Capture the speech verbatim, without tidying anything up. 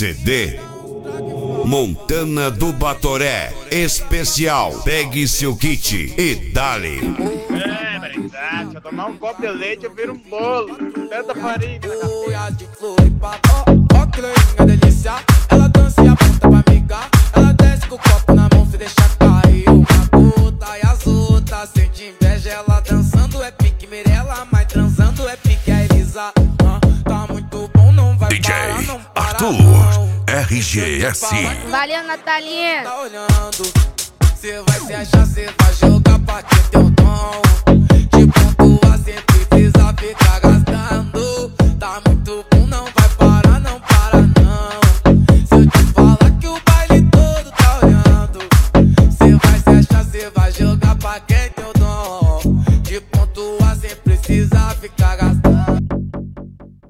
C D Montana do Batoré Especial. Pegue seu kit e dale. É, verdade. Se eu tomar um copo de leite, eu viro um bolo. Tanta farinha. Ó, que loirinha delícia. Ela dança e aponta pra amiga. Ela desce com o copo na mão, se deixa cair uma gota. E as outras sente inveja. Ela dançando é pique Mirella, mas transando é pique a Elisa. Ah, tá muito bom, não vai D J parar, não para, Arthur não. R G S. Valeu, Natalinha. Tá olhando, cê vai se achar, cê vai jogar pra ter teu tom. De pontua sempre precisa ficar gastando. Tá muito